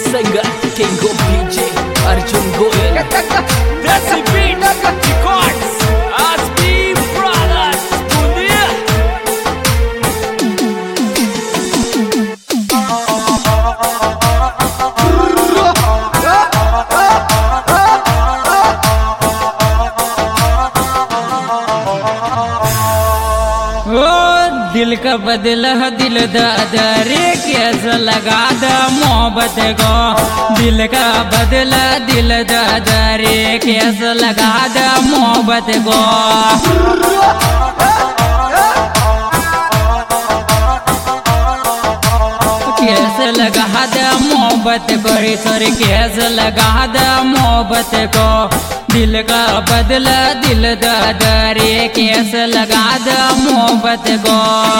singer, king of DJ, Arjun Goyal. That's the beat, records, Aspi Brothers, Bundia. दिल का बदला दिल दादरे कैसा लगा दा मोहब्बत को। दिल का बदला दिल दादरे कैसा लगा दा मोहब्बत को। कैसे लगा दा मोहब्बत को रे सर कैसे लगा दा मोहब्बत को। दिल का बदला दिल दादरे कैसे लगा दा मोहब्बत को।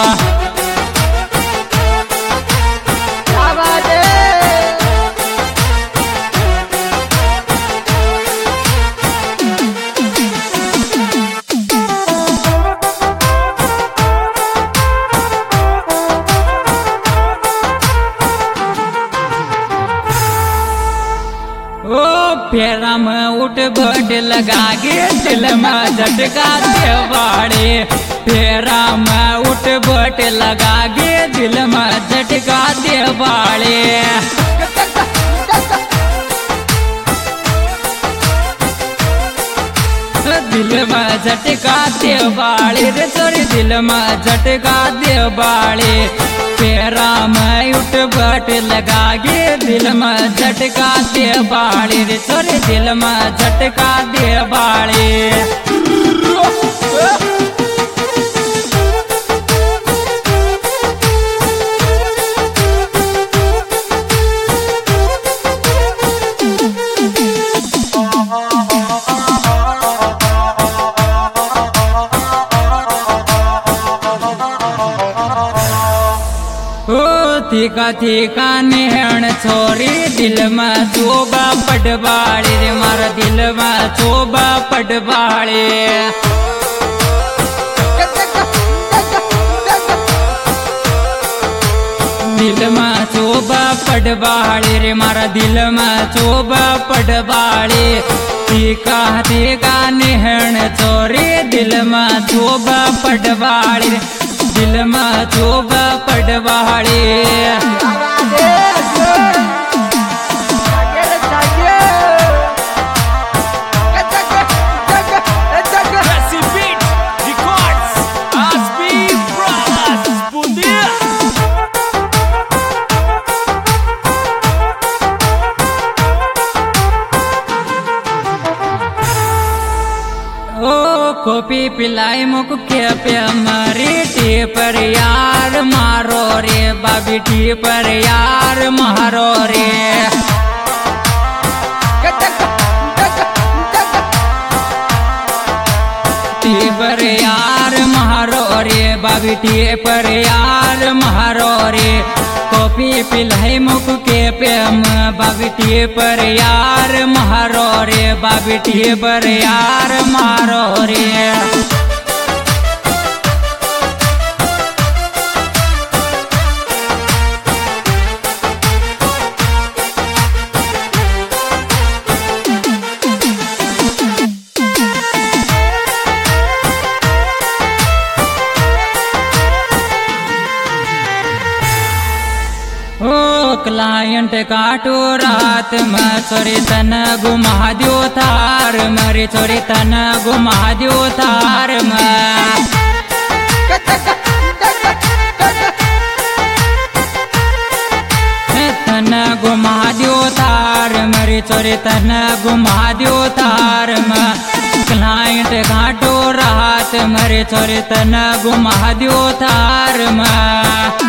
फेरा में उठ बट लगा गे दिल में झटका देवाड़े। फेरा में उठ बट लगा गे दिल में झटका देवाड़े। दिल में झटका देवाड़े रे सॉरी दिल में झटका देवाड़े। फेरा में उठ बट लगा गे दिल में झटका दे बाड़े रे सॉरी दिल में झटका दे बाड़े। थीका थीका नेहण छोरी दिल में चोबा पटवाड़े रे मारा दिल में चोबा पटवाड़े। दिल में चोबा पटवाड़े रे मारा दिल में चोबा पटवाड़े। थीका थीका नेहण छोरी दिल में चोबा पटवाड़े। दिल में चोबा पटवाड़े। कॉपी पिलाई मुक के पे मारी टी पर यार मारो रे बाबी टी पर यार मारो रे। टी पर यार मारो रे बाबी टी पर यार मारो रे। कॉपी पिलाई मुक के पे बाबी टी पर यार मारो रे बाबी टी पर यार मारो रे। क्लाइंट काटो रात में छोरी तन घुमा दो थार मरे छोरी तन घुमा दो थार में। तन घुमा दो थार मरे छोरी तन घुमा दो थार में। क्लाइंट काटो रात मरे छोरी तन घुमा दो थार में।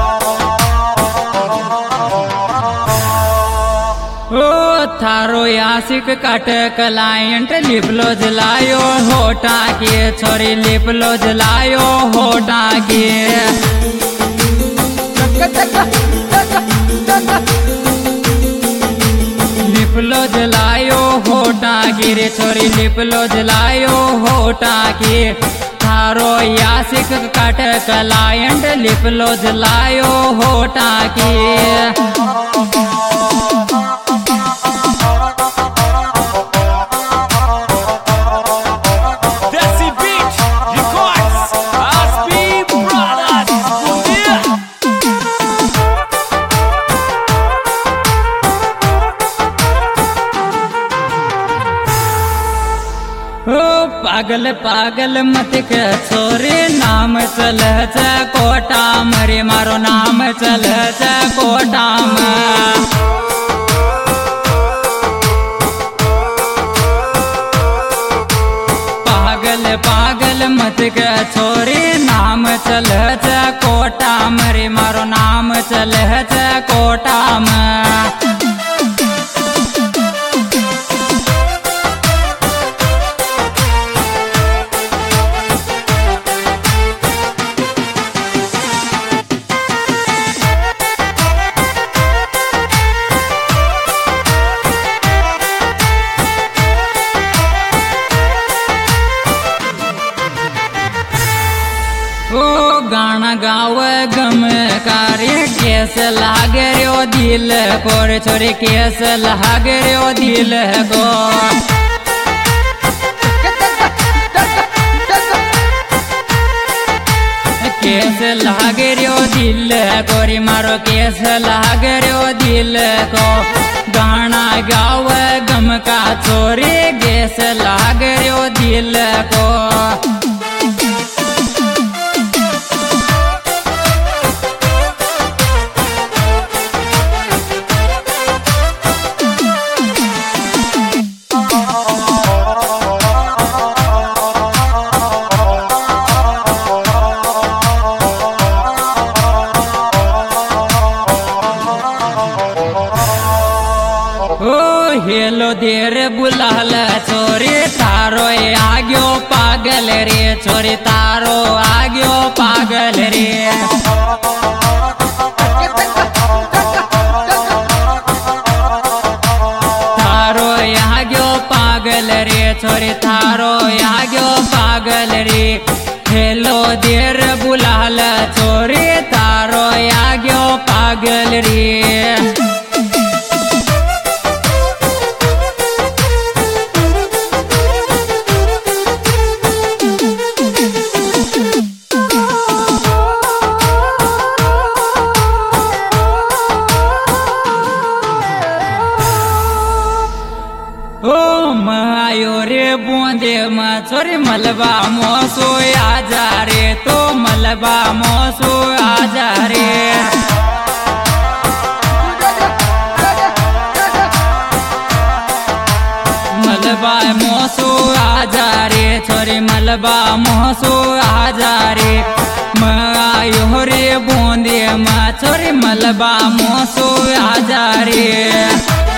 थारो या आशिक काट क्लाइंट लिपलो जलायो होटा के छोरी लिपलो जलायो होटा के लिपलो जलायो होटा के रे छोरी लिपलो जलायो होटा के थारो आशिक काट क्लाइंट लिपलो जलायो होटा के पागल पागल मत के छोरे नाम चल जा कोटा मरे मारो नाम चल जा कोटा पागल पागल मत के छोरे नाम चल जा कोटा मरे मारो नाम चल जा कोटा गाना गाव गम कार्य केस लागे रो दिल कोर छोरे केस लागे रो दिल को केस लागे रो दिल कोरी मारो केस लागे रो दिल को गाना गाव गम का छोरे केस लागे रो दिल को हेलो देर बुलाल छोरी तारो आग्यो पागल रे छोरी तारो आग्यो पागल रे तारो आग्यो पागल रे छोरी तारो आग्यो पागल रे हेलो देर बुलाल छोरी तारो आग्यो पागल रे बूंदे छोरी मलबा मोसो आजा रे तो मलबा मोसो आजा रे मलबा मोसो आजा रे छोरी मलबा मोसो आजा रे मायो रे बूंदे छोरी मलबा मोसो आजा रे